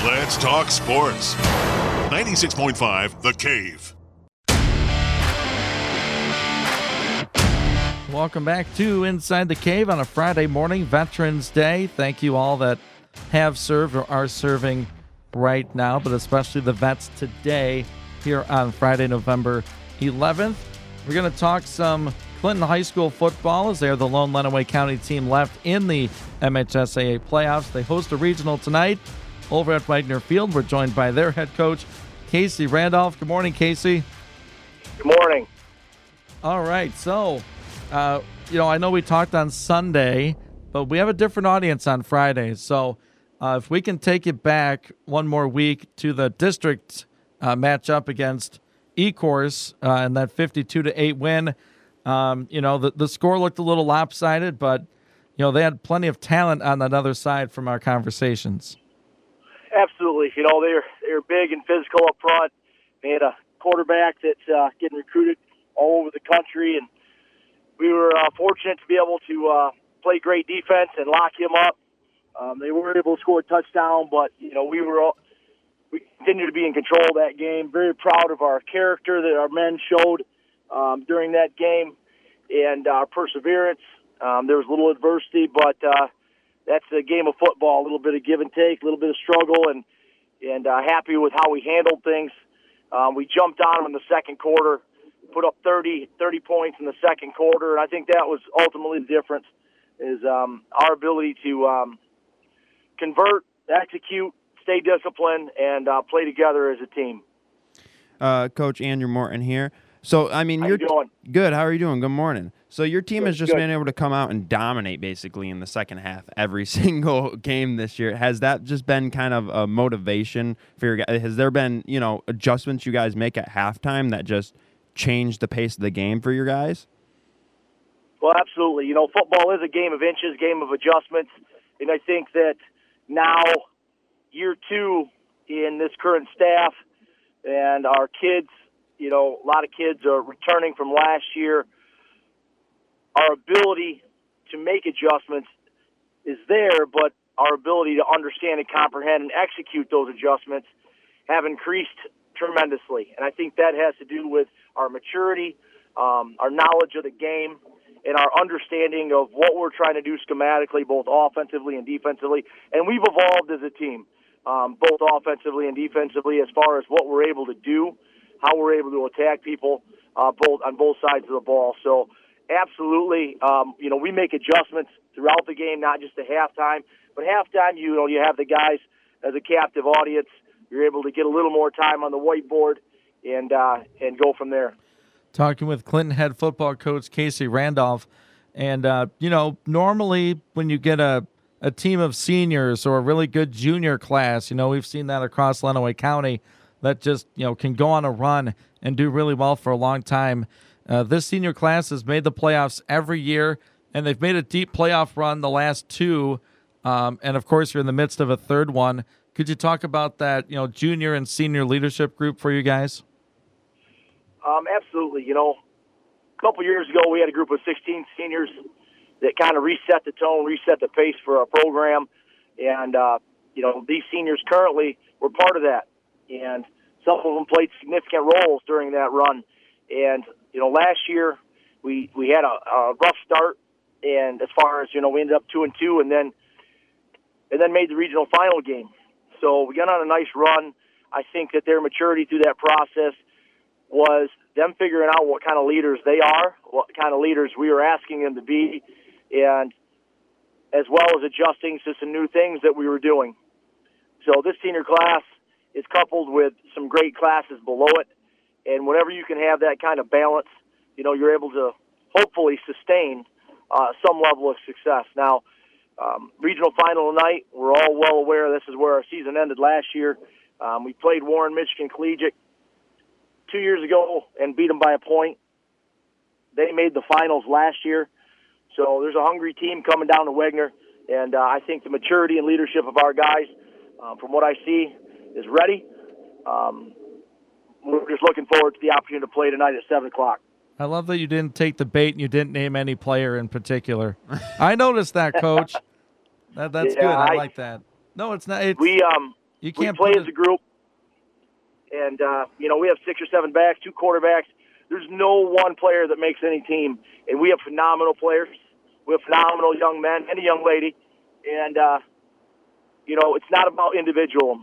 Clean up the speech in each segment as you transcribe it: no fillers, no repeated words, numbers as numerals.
Let's talk sports. 96.5 The Cave. Welcome back to Inside the Cave on a Friday morning, Veterans Day. Thank you all that have served or are serving right now, but especially the vets today here on Friday, November 11th. We're going to talk some Clinton High School football as they are the lone Lenawee County team left in the MHSAA playoffs. They host a regional tonight over at Wagner Field. We're joined by their head coach, Casey Randolph. Good morning, Casey. Good morning. All right, so, I know we talked on Sunday, but we have a different audience on Fridays. So if we can take it back one more week to the district matchup against Ecorse and that 52-8 win, the score looked a little lopsided, but, they had plenty of talent on that other side from our conversations. Absolutely. They're big and physical up front. They had a quarterback that's getting recruited all over the country, and we were fortunate to be able to play great defense and lock him up. They were able to score a touchdown, but we continue to be in control of that game. Very proud of our character that our men showed during that game and our perseverance. There was a little adversity, but that's a game of football, a little bit of give and take, a little bit of struggle, and happy with how we handled things. We jumped on them in the second quarter, put up 30 points in the second quarter, and I think that was ultimately the difference, is our ability to convert, execute, stay disciplined, and play together as a team. Coach Andrew Morton here. So, how you doing? Good. How are you doing? Good morning. So your team has just good. been able to come out and dominate basically in the second half every single game this year. Has that just been kind of a motivation for your guys? Has there been, adjustments you guys make at halftime that just change the pace of the game for your guys? Well, absolutely. Football is a game of inches, game of adjustments, and I think that now, year two in this current staff, and our kids, a lot of kids are returning from last year. Our ability to make adjustments is there, but our ability to understand and comprehend and execute those adjustments have increased tremendously. And I think that has to do with our maturity, our knowledge of the game, and our understanding of what we're trying to do schematically, both offensively and defensively. And we've evolved as a team, both offensively and defensively, as far as what we're able to do, how we're able to attack people on both sides of the ball. So absolutely, we make adjustments throughout the game, not just at halftime. But halftime, you have the guys as a captive audience. You're able to get a little more time on the whiteboard and go from there. Talking with Clinton head football coach Casey Randolph. And, normally when you get a team of seniors or a really good junior class, we've seen that across Lenawee County, that just, can go on a run and do really well for a long time. This senior class has made the playoffs every year, and they've made a deep playoff run the last two. And, of course, you're in the midst of a third one. Could you talk about that, junior and senior leadership group for you guys? Absolutely. A couple years ago, we had a group of 16 seniors that kind of reset the tone, reset the pace for our program. And, these seniors currently were part of that. And some of them played significant roles during that run. And, last year we had a rough start. And as far as, we ended up 2-2 and then made the regional final game. So we got on a nice run. I think that their maturity through that process was them figuring out what kind of leaders they are, what kind of leaders we were asking them to be, and as well as adjusting to some new things that we were doing. So this senior class is coupled with some great classes below it, and whenever you can have that kind of balance, you're able to hopefully sustain some level of success. Now, regional final tonight, we're all well aware this is where our season ended last year. We played Warren Michigan Collegiate 2 years ago and beat them by a point. They made the finals last year. So there's a hungry team coming down to Wagner, and I think the maturity and leadership of our guys, from what I see, is ready. We're just looking forward to the opportunity to play tonight at 7 o'clock. I love that you didn't take the bait and you didn't name any player in particular. I noticed that, Coach. That's good. I like that. No, it's not. It's... You We can't play put as a group, and we have 6 or 7 backs, 2 quarterbacks. There's no one player that makes any team, and we have phenomenal players. We have phenomenal young men and a young lady, and it's not about individual.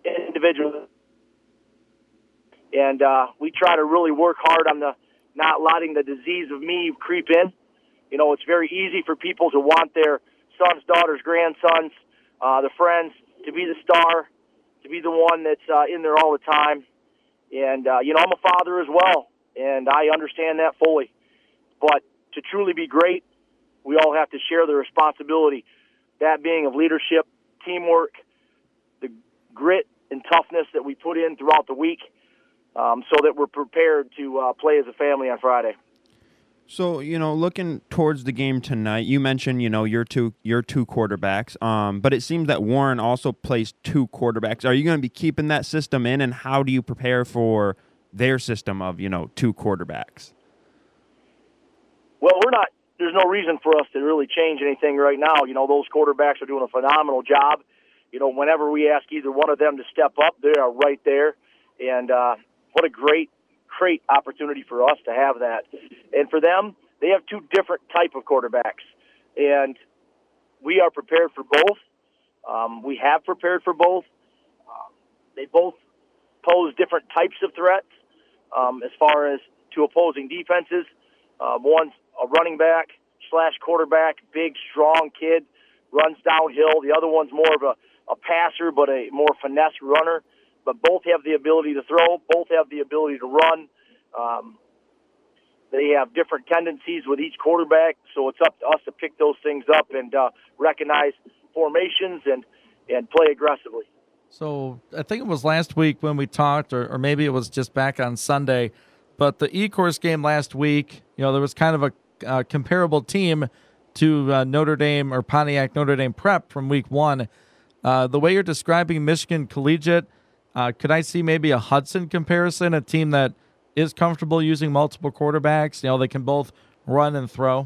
And we try to really work hard on not letting the disease of me creep in. It's very easy for people to want their sons, daughters, grandsons, the friends to be the star, to be the one that's in there all the time. And, I'm a father as well, and I understand that fully. But to truly be great, we all have to share the responsibility, that being of leadership, teamwork, the grit and toughness that we put in throughout the week, so that we're prepared to play as a family on Friday. So, looking towards the game tonight, you mentioned, your two quarterbacks, but it seems that Warren also plays 2 quarterbacks. Are you going to be keeping that system in, and how do you prepare for their system of, 2 quarterbacks? Well, there's no reason for us to really change anything right now. Those quarterbacks are doing a phenomenal job. Whenever we ask either one of them to step up, they are right there. And what a great opportunity for us to have that. And for them, they have 2 different type of quarterbacks. And we are prepared for both. We have prepared for both. They both pose different types of threats as far as to opposing defenses. One's a running back / quarterback, big, strong kid, runs downhill. The other one's more of a passer, but a more finesse runner. But both have the ability to throw. Both have the ability to run. They have different tendencies with each quarterback, so it's up to us to pick those things up and recognize formations and play aggressively. So I think it was last week when we talked, or maybe it was just back on Sunday, but the E-Course game last week, there was kind of a comparable team to Notre Dame or Pontiac Notre Dame Prep from week 1. The way you're describing Michigan Collegiate, could I see maybe a Hudson comparison, a team that is comfortable using multiple quarterbacks? They can both run and throw.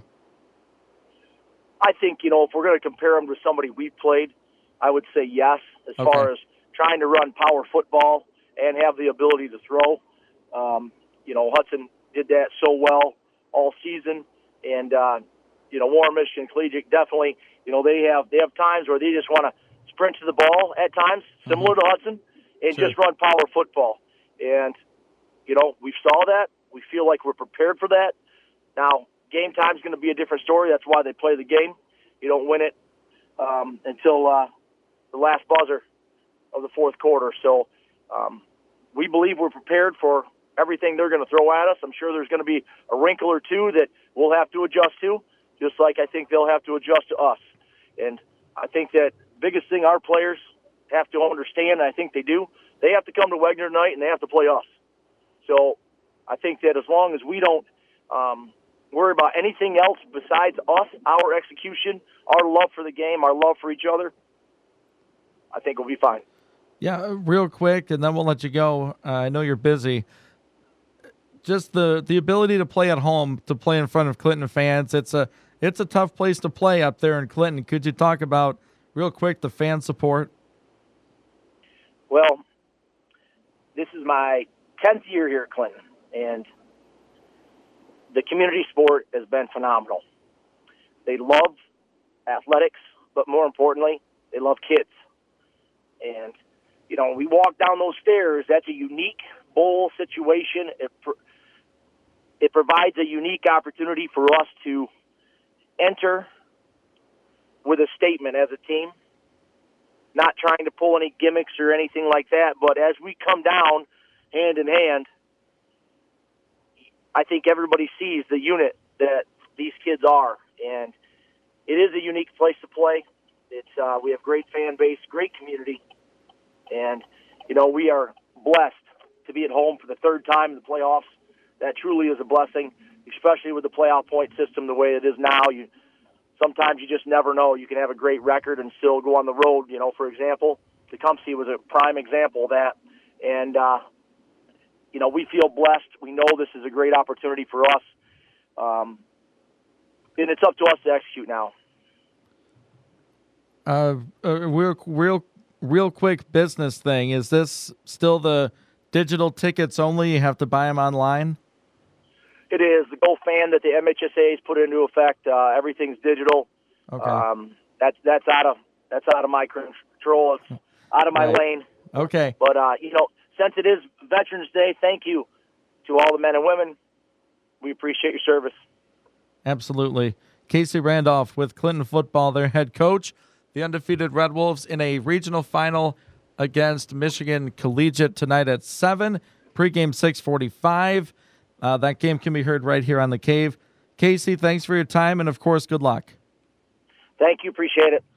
I think, if we're going to compare them to somebody we've played, I would say yes, as far as trying to run power football and have the ability to throw. Hudson did that so well all season. And, Warren Michigan Collegiate definitely, they have times where they just want to sprint to the ball at times, similar to Hudson, and just run power football. And, we saw that. We feel like we're prepared for that. Now, game time is going to be a different story. That's why they play the game. You don't win it until the last buzzer of the 4th quarter. So we believe we're prepared for everything they're going to throw at us. I'm sure there's going to be a wrinkle or two that we'll have to adjust to, just like I think they'll have to adjust to us. And I think that biggest thing our players have to understand, and I think they do, they have to come to Wagner tonight and they have to play us. So I think that as long as we don't worry about anything else besides us, our execution, our love for the game, our love for each other, I think we'll be fine. Yeah, real quick, and then we'll let you go. I know you're busy. Just the ability to play at home, to play in front of Clinton fans, it's a tough place to play up there in Clinton. Could you talk about, real quick, the fan support? Well, this is my 10th year here at Clinton, and the community sport has been phenomenal. They love athletics, but more importantly, they love kids. And, we walk down those stairs, that's a unique bowl situation. It provides a unique opportunity for us to enter with a statement as a team, not trying to pull any gimmicks or anything like that. But as we come down hand in hand, I think everybody sees the unit that these kids are. And it is a unique place to play. We have great fan base, great community. And, we are blessed to be at home for the 3rd time in the playoffs. That truly is a blessing, especially with the playoff point system the way it is now. Sometimes you just never know. You can have a great record and still go on the road. For example, Tecumseh was a prime example of that. And, we feel blessed. We know this is a great opportunity for us. And it's up to us to execute now. Real real quick business thing. Is this still the digital tickets only? You have to buy them online? It is the Go Fan that the MHSA has put into effect. Everything's digital. Okay. That's out of my control. It's out of my Right. lane. Okay. But since it is Veterans Day, thank you to all the men and women. We appreciate your service. Absolutely. Casey Randolph with Clinton football, their head coach. The undefeated Red Wolves in a regional final against Michigan Collegiate tonight at 7. Pregame 6:45. That game can be heard right here on The Cave. Casey, thanks for your time, and, of course, good luck. Thank you. Appreciate it.